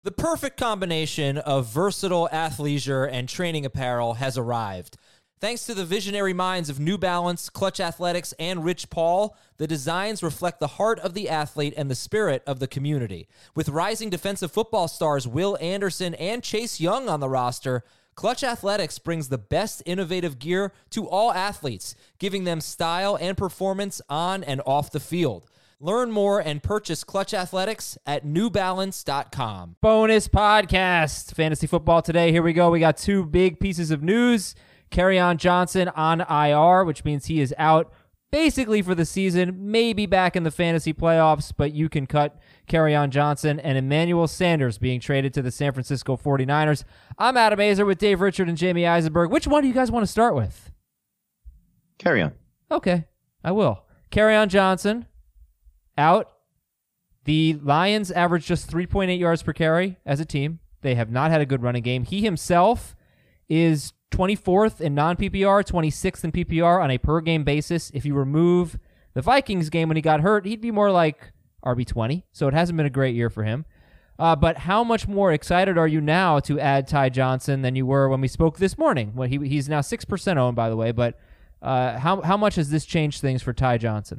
The perfect combination of versatile athleisure and training apparel has arrived. Thanks to the visionary minds of New Balance, Clutch Athletics, and Rich Paul, the designs reflect the heart of the athlete and the spirit of the community. With rising defensive football stars Will Anderson and Chase Young on the roster, Clutch Athletics brings the best innovative gear to all athletes, giving them style and performance on and off the field. Learn more and purchase Clutch Athletics at newbalance.com. Bonus podcast, Fantasy Football Today. Here we go. We got two big pieces of news. Kerryon Johnson on IR, which means he is out basically for the season, maybe back in the fantasy playoffs, but you can cut Kerryon Johnson, and Emmanuel Sanders being traded to the San Francisco 49ers. I'm Adam Azer with Dave Richard and Jamie Eisenberg. Which one do you guys want to start with? Kerryon. Okay, I will. Kerryon Johnson out. The Lions average just 3.8 yards per carry as a team. They have not had a good running game. He himself is 24th in non-PPR, 26th in PPR on a per-game basis. If you remove the Vikings game when he got hurt, he'd be more like RB20. So it hasn't been a great year for him. But how much more excited are you now to add Ty Johnson than you were when we spoke this morning? Well, he's now 6% owned, by the way. But how much has this changed things for Ty Johnson?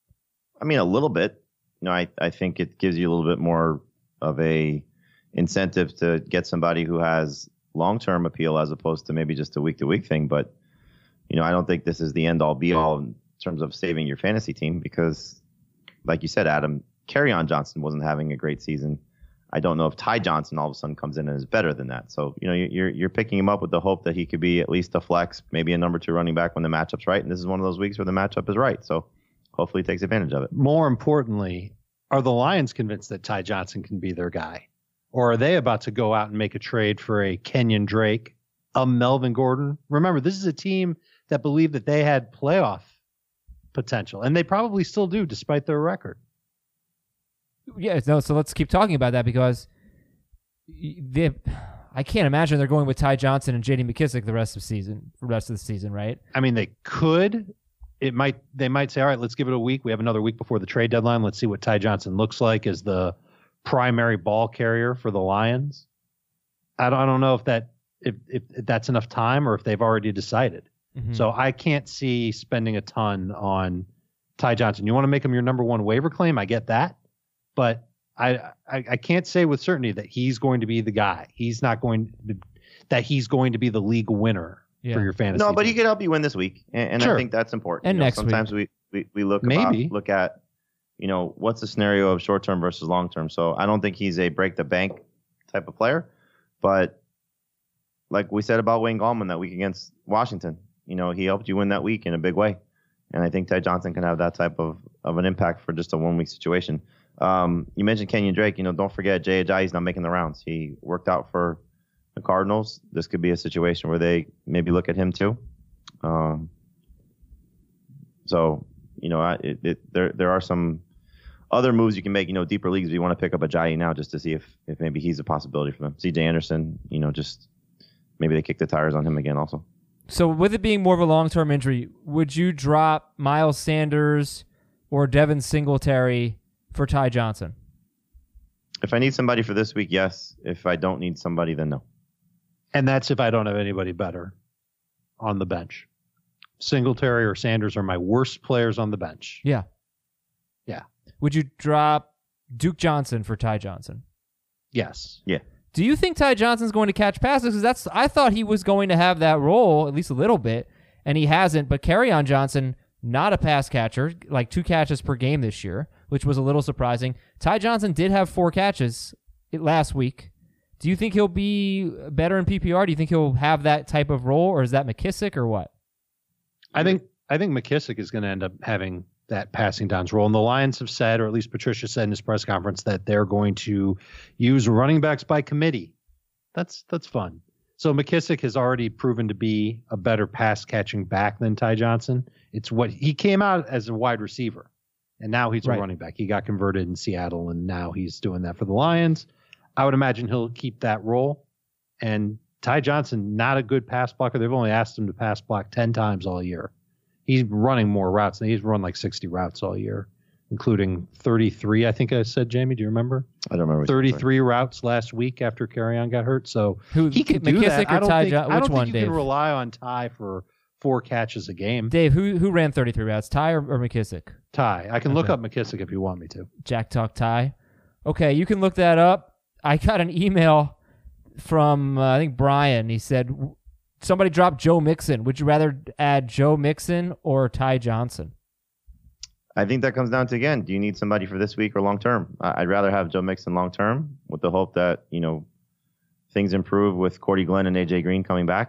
I mean, a little bit. You know, I think it gives you a little bit more of a incentive to get somebody who has long-term appeal as opposed to maybe just a week-to-week thing. But, you know, I don't think this is the end-all be-all in terms of saving your fantasy team because, like you said, Adam, Kerryon Johnson wasn't having a great season. I don't know if Ty Johnson all of a sudden comes in and is better than that. So, you know, you're picking him up with the hope that he could be at least a flex, maybe a number 2 running back when the matchup's right. And this is one of those weeks where the matchup is right. So hopefully he takes advantage of it. More importantly, are the Lions convinced that Ty Johnson can be their guy? Or are they about to go out and make a trade for a Kenyon Drake, a Melvin Gordon? Remember, this is a team that believed that they had playoff potential, and they probably still do despite their record. Yeah, no, so let's keep talking about that because I can't imagine they're going with Ty Johnson and J.D. McKissic the rest of the season, right? I mean, they could. They might say, all right, let's give it a week. We have another week before the trade deadline. Let's see what Ty Johnson looks like as the primary ball carrier for the Lions. I don't know if that's enough time or if they've already decided. Mm-hmm. So I can't see spending a ton on Ty Johnson. You want to make him your number 1 waiver claim? I get that. But I can't say with certainty that he's going to be the guy. He's going to be the league winner for your fantasy. No, but team. he could help you win this week. And sure. I think that's important. And next sometimes week. we look at, you know, what's the scenario of short-term versus long-term. So I don't think he's a break-the-bank type of player. But like we said about Wayne Gallman that week against Washington, you know, he helped you win that week in a big way. And I think Ty Johnson can have that type of an impact for just a 1-week situation. You mentioned Kenyon Drake. You know, don't forget Jay Ajayi's not making the rounds. He worked out for the Cardinals. This could be a situation where they maybe look at him too. So, you know, there are some other moves you can make, you know, deeper leagues if you want to pick up Ajayi now just to see if maybe he's a possibility for them. CJ Anderson, you know, just maybe they kick the tires on him again also. So with it being more of a long-term injury, would you drop Miles Sanders or Devin Singletary for Ty Johnson? If I need somebody for this week, yes. If I don't need somebody, then no. And that's if I don't have anybody better on the bench. Singletary or Sanders are my worst players on the bench. Yeah. Yeah. Would you drop Duke Johnson for Ty Johnson? Yes. Yeah. Do you think Ty Johnson's going to catch passes? Because I thought he was going to have that role, at least a little bit, and he hasn't. But Kerryon Johnson, not a pass catcher, like 2 catches per game this year, which was a little surprising. Ty Johnson did have 4 catches last week. Do you think he'll be better in PPR? Do you think he'll have that type of role, or is that McKissic, or what? I think McKissic is going to end up having that passing downs role. And the Lions have said, or at least Patricia said in his press conference, that they're going to use running backs by committee. That's fun. So McKissic has already proven to be a better pass catching back than Ty Johnson. It's what he came out as a wide receiver, and now he's a running back. He got converted in Seattle, and now he's doing that for the Lions. I would imagine he'll keep that role. And Ty Johnson, not a good pass blocker. They've only asked him to pass block 10 times all year. He's running more routes. He's run like 60 routes all year. including 33. I think I said, Jamie, do you remember? I don't remember. 33 routes last week after Kerryon got hurt. So Who, he can do McKissick that. or I don't Ty think, John- I which don't one, think you Dave? can rely on Ty for 4 catches a game. Dave, who ran 33 routes, Ty or McKissick? Ty. I can look Okay. up McKissick if you want me to. Jack Talk Ty. Okay, you can look that up. I got an email from, I think, Brian. He said, somebody dropped Joe Mixon. Would you rather add Joe Mixon or Ty Johnson? I think that comes down to, again, do you need somebody for this week or long term? I'd rather have Joe Mixon long term with the hope that, things improve with Cordy Glenn and AJ Green coming back.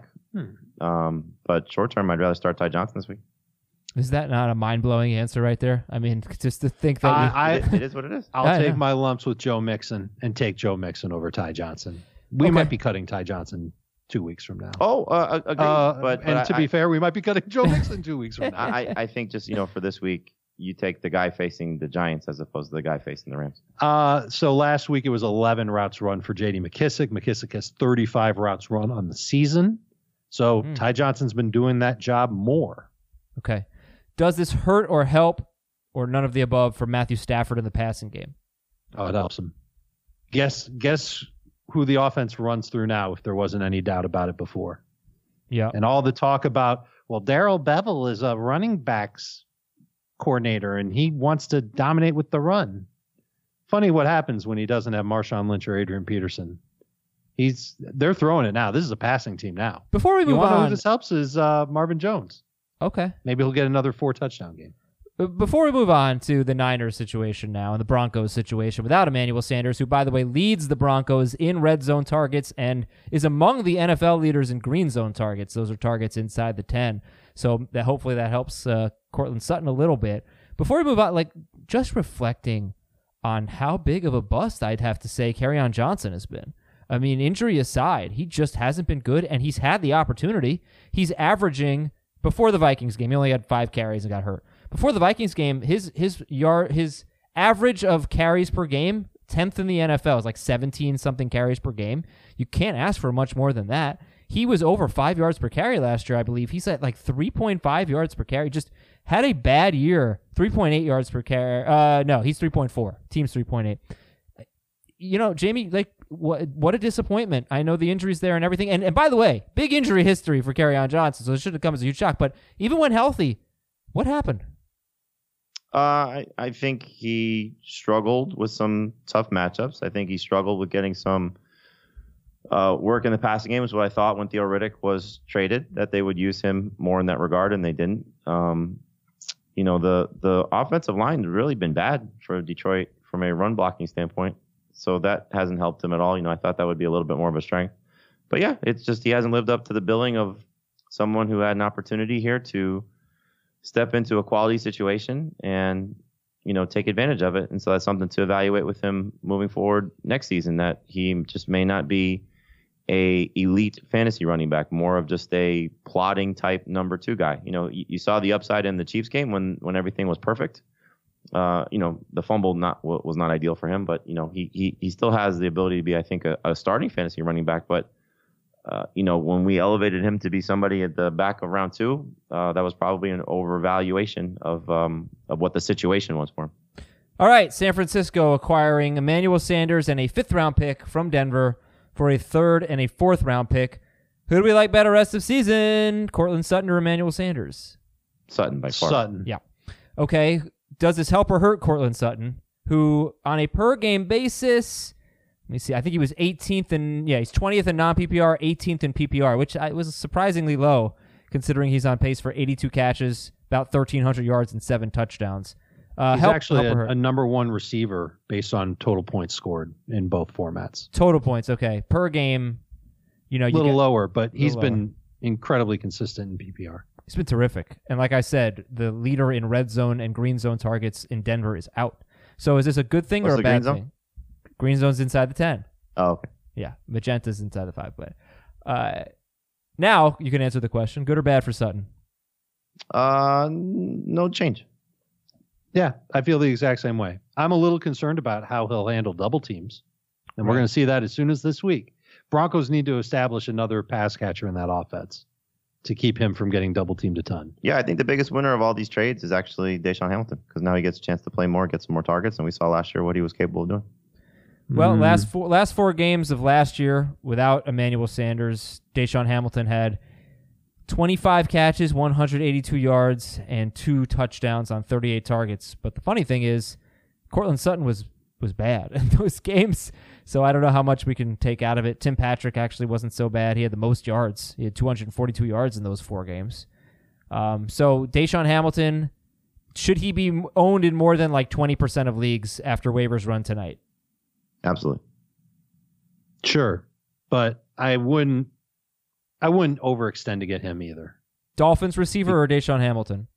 But short term, I'd rather start Ty Johnson this week. Is that not a mind-blowing answer right there? I mean, just to think that It is what it is. I'll I take know. my lumps with Joe Mixon and take Joe Mixon over Ty Johnson. We Okay. might be cutting Ty Johnson 2 weeks from now. Agreed. And to be fair, we might be cutting Joe Mixon 2 weeks from now. I think just, for this week, you take the guy facing the Giants as opposed to the guy facing the Rams. So last week it was 11 routes run for J.D. McKissick. McKissick has 35 routes run on the season. So Ty Johnson's been doing that job more. Okay. Does this hurt or help or none of the above for Matthew Stafford in the passing game? Oh, it helps him. Guess who the offense runs through now if there wasn't any doubt about it before. Yeah. And all the talk about, well, Darrell Bevel is a running backs coordinator and he wants to dominate with the run. Funny what happens when he doesn't have Marshawn Lynch or Adrian Peterson. They're throwing it now. This is a passing team now. Before we You move want to know on, who this helps is Marvin Jones. okay. Maybe he'll get another 4-touchdown game. Before we move on to the Niners situation now and the Broncos situation without Emmanuel Sanders, who, by the way, leads the Broncos in red zone targets and is among the NFL leaders in green zone targets. Those are targets inside the 10. So that hopefully that helps Cortland Sutton a little bit. Before we move on, just reflecting on how big of a bust I'd have to say Kerryon Johnson has been. I mean, injury aside, he just hasn't been good, and he's had the opportunity. He's averaging, before the Vikings game, he only had 5 carries and got hurt. Before the Vikings game, his average of carries per game, 10th in the NFL, is like 17-something carries per game. You can't ask for much more than that. He was over 5 yards per carry last year, I believe. He's at like 3.5 yards per carry. Just had a bad year. 3.8 yards per carry. No, he's 3.4. Team's 3.8. Jamie, what a disappointment. I know the injuries there and everything. And by the way, big injury history for Kerryon Johnson, so it shouldn't come as a huge shock. But even when healthy, what happened? I think he struggled with some tough matchups. I think he struggled with getting some work in the passing game, is what I thought when Theo Riddick was traded, that they would use him more in that regard, and they didn't. The offensive line has really been bad for Detroit from a run blocking standpoint. So that hasn't helped him at all. I thought that would be a little bit more of a strength. But yeah, it's just he hasn't lived up to the billing of someone who had an opportunity here to step into a quality situation and, take advantage of it. And so that's something to evaluate with him moving forward next season, that he just may not be a elite fantasy running back, more of just a plotting type number 2 guy. You saw the upside in the Chiefs game when everything was perfect. The fumble was not ideal for him, but he still has the ability to be, I think, a starting fantasy running back. But when we elevated him to be somebody at the back of round 2, that was probably an overvaluation of what the situation was for him. All right, San Francisco acquiring Emmanuel Sanders and a 5th-round pick from Denver for a 3rd and a 4th-round pick. Who do we like better rest of season, Cortland Sutton or Emmanuel Sanders? Sutton by far. Sutton. Yeah. Okay. Does this help or hurt Cortland Sutton, who on a per-game basis, let me see, I think he was 18th he's 20th in non-PPR, 18th in PPR, which was surprisingly low considering he's on pace for 82 catches, about 1,300 yards and 7 touchdowns. He's actually a number 1 receiver based on total points scored in both formats. Total points, okay. Per game, a little lower, but he's been incredibly consistent in PPR. He's been terrific. And like I said, the leader in red zone and green zone targets in Denver is out. So is this a good thing or a bad thing? Green zone's inside the 10. Oh, okay. Yeah, magenta's inside the 5. But now you can answer the question: good or bad for Sutton? No change. Yeah, I feel the exact same way. I'm a little concerned about how he'll handle double teams, and we're going to see that as soon as this week. Broncos need to establish another pass catcher in that offense to keep him from getting double teamed a ton. Yeah, I think the biggest winner of all these trades is actually Deshaun Hamilton, because now he gets a chance to play more, get some more targets, and we saw last year what he was capable of doing. Well, last four games of last year without Emmanuel Sanders, Deshaun Hamilton had 25 catches, 182 yards, and 2 touchdowns on 38 targets. But the funny thing is, Cortland Sutton was bad in those games, so I don't know how much we can take out of it. Tim Patrick actually wasn't so bad. He had the most yards. He had 242 yards in those 4 games. So Deshaun Hamilton, should he be owned in more than like 20% of leagues after waivers run tonight? Absolutely. Sure, but I wouldn't overextend to get him either. Dolphins receiver or Deshaun Hamilton?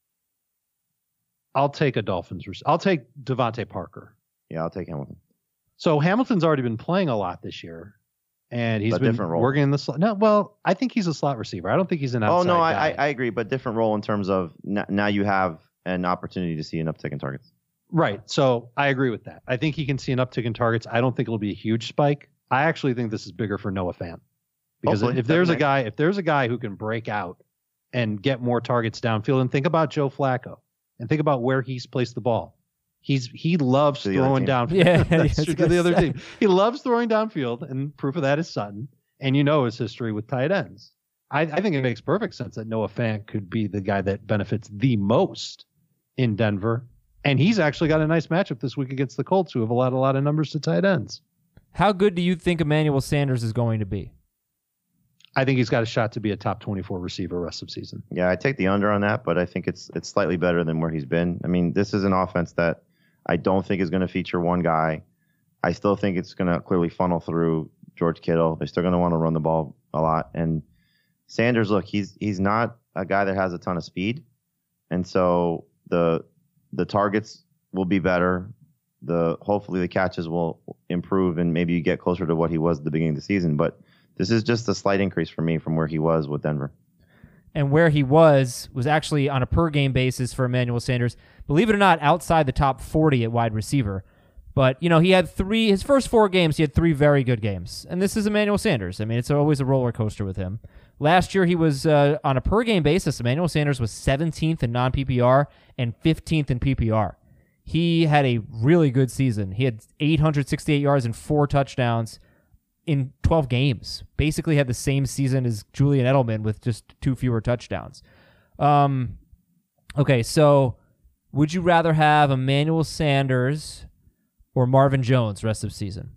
I'll take a Dolphins. I'll take Devontae Parker. Yeah, I'll take Hamilton. So Hamilton's already been playing a lot this year, and he's been different role. working in the slot. No, well, I think he's a slot receiver. I don't think he's an outside guy. I agree, but different role in terms of now you have an opportunity to see an uptick in targets. Right. So I agree with that. I think he can see an uptick in targets. I don't think it'll be a huge spike. I actually think this is bigger for Noah Fant. Because Hopefully, if there's a guy who can break out and get more targets downfield, and think about Joe Flacco and think about where he's placed the ball. He loves throwing downfield. Yeah, That's true to the other team. He loves throwing downfield, and proof of that is Sutton. And you know his history with tight ends. I think it makes perfect sense that Noah Fant could be the guy that benefits the most in Denver. And he's actually got a nice matchup this week against the Colts, who have allowed a lot of numbers to tight ends. How good do you think Emmanuel Sanders is going to be? I think he's got a shot to be a top 24 receiver rest of season. Yeah, I take the under on that, but I think it's slightly better than where he's been. I mean, this is an offense that I don't think is going to feature one guy. I still think it's going to clearly funnel through George Kittle. They're still going to want to run the ball a lot. And Sanders, look, he's not a guy that has a ton of speed. And so the targets will be better. Hopefully the catches will improve, and maybe you get closer to what he was at the beginning of the season. But this is just a slight increase for me from where he was with Denver. And where he was actually on a per-game basis for Emmanuel Sanders, believe it or not, outside the top 40 at wide receiver. But, he had his first 4 games, he had 3 very good games. And this is Emmanuel Sanders. I mean, it's always a roller coaster with him. Last year, he was, on a per-game basis, Emmanuel Sanders was 17th in non-PPR and 15th in PPR. He had a really good season. He had 868 yards and 4 touchdowns in 12 games. Basically had the same season as Julian Edelman with just 2 fewer touchdowns. Okay, so would you rather have Emmanuel Sanders or Marvin Jones rest of season?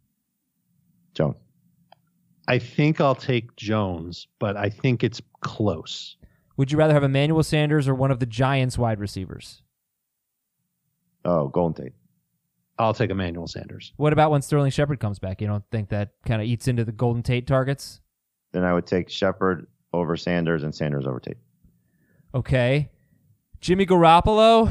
Jones. I think I'll take Jones, but I think it's close. Would you rather have Emmanuel Sanders or one of the Giants wide receivers? Oh, Golden Tate. I'll take Emmanuel Sanders. What about when Sterling Shepard comes back? You don't think that kind of eats into the Golden Tate targets? Then I would take Shepard over Sanders and Sanders over Tate. Okay. Jimmy Garoppolo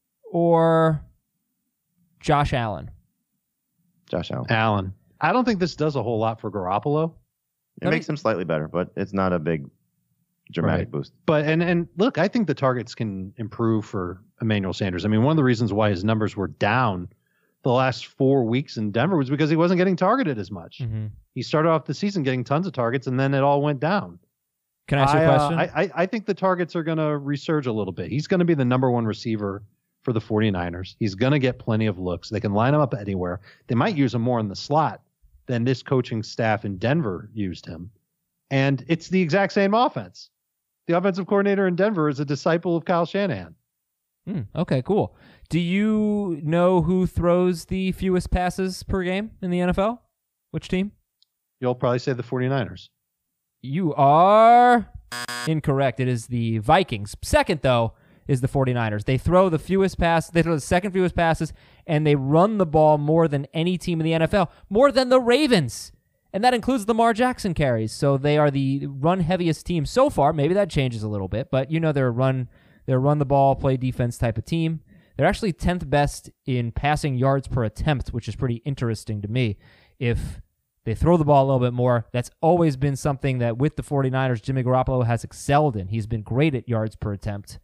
or Josh Allen? Josh Allen. Allen. I don't think this does a whole lot for Garoppolo. It makes him slightly better, but it's not a big dramatic boost. But and look, I think the targets can improve for Emmanuel Sanders. I mean, one of the reasons why his numbers were down the last 4 weeks in Denver was because he wasn't getting targeted as much. Mm-hmm. He started off the season getting tons of targets, and then it all went down. Can I ask you a question? I think the targets are going to resurge a little bit. He's going to be the number 1 receiver for the 49ers. He's going to get plenty of looks. They can line him up anywhere. They might use him more in the slot than this coaching staff in Denver used him. And it's the exact same offense. The offensive coordinator in Denver is a disciple of Kyle Shanahan. Okay, cool. Do you know who throws the fewest passes per game in the NFL? Which team? You'll probably say the 49ers. You are incorrect. It is the Vikings. Second, though, is the 49ers. They throw the fewest passes. They throw the second fewest passes, and they run the ball more than any team in the NFL, more than the Ravens. And that includes Lamar Jackson carries. So they are the run-heaviest team so far. Maybe that changes a little bit, but they're a run the ball, play defense type of team. They're actually 10th best in passing yards per attempt, which is pretty interesting to me. If they throw the ball a little bit more, that's always been something that with the 49ers, Jimmy Garoppolo has excelled in. He's been great at yards per attempt.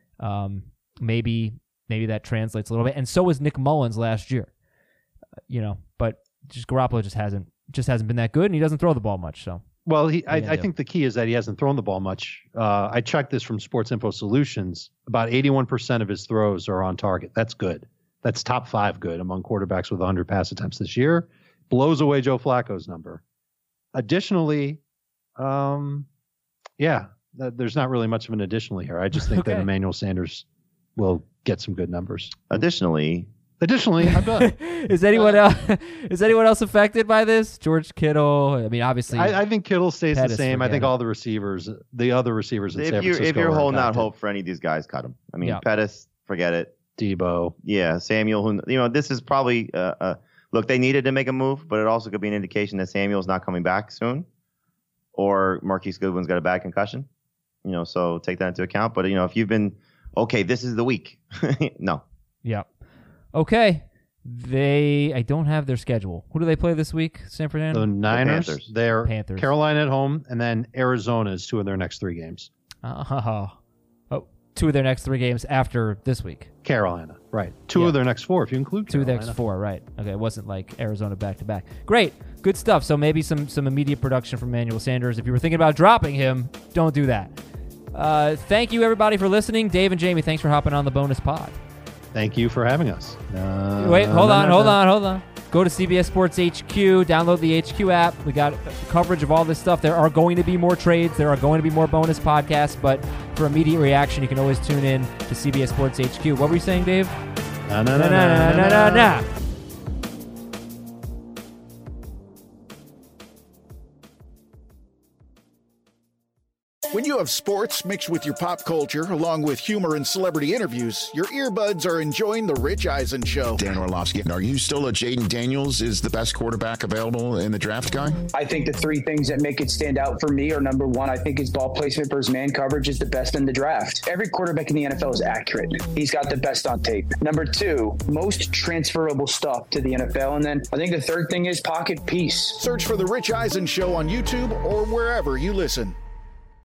Maybe that translates a little bit. And so was Nick Mullins last year. But just Garoppolo just hasn't been that good, and he doesn't throw the ball much. So Well, I think the key is that he hasn't thrown the ball much. I checked this from Sports Info Solutions. About 81% of his throws are on target. That's good. That's top 5 good among quarterbacks with 100 pass attempts this year. Blows away Joe Flacco's number. Additionally, there's not really much of an additionally here. I just think that Emmanuel Sanders will get some good numbers. Additionally, I'm done. Is anyone else affected by this? George Kittle. I mean, obviously, I think Kittle stays Pettis, the same. I think all the receivers, the other receivers in San Francisco. If you're holding out hope for any of these guys, cut them. I mean, Pettis, forget it. Debo. Yeah, Samuel. This is probably look. They needed to make a move, but it also could be an indication that Samuel's not coming back soon, or Marquise Goodwin's got a bad concussion. So take that into account. But if you've been this is the week. No. Yeah. Okay. I don't have their schedule. Who do they play this week, San Fernando? The Niners. Panthers. They're Panthers. Carolina at home, and then Arizona is 2 of their next 3 games. 2 of their next 3 games after this week. Carolina, right. 2 of their next 4, if you include Carolina. 2 of their next 4, right. Okay, it wasn't like Arizona back-to-back. Great. Good stuff. So maybe some immediate production from Emmanuel Sanders. If you were thinking about dropping him, don't do that. Thank you, everybody, for listening. Dave and Jamie, thanks for hopping on the bonus pod. Thank you for having us. Wait, hold on. Go to CBS Sports HQ, download the HQ app. We got coverage of all this stuff. There are going to be more trades. There are going to be more bonus podcasts. But for immediate reaction, you can always tune in to CBS Sports HQ. What were you saying, Dave? No. When you have sports mixed with your pop culture, along with humor and celebrity interviews, your earbuds are enjoying The Rich Eisen Show. Dan Orlovsky, are you still a Jaden Daniels is the best quarterback available in the draft guy? I think the 3 things that make it stand out for me are, number 1, I think his ball placement versus man coverage is the best in the draft. Every quarterback in the NFL is accurate. He's got the best on tape. Number 2, most transferable stuff to the NFL. And then I think the 3rd thing is pocket peace. Search for The Rich Eisen Show on YouTube or wherever you listen.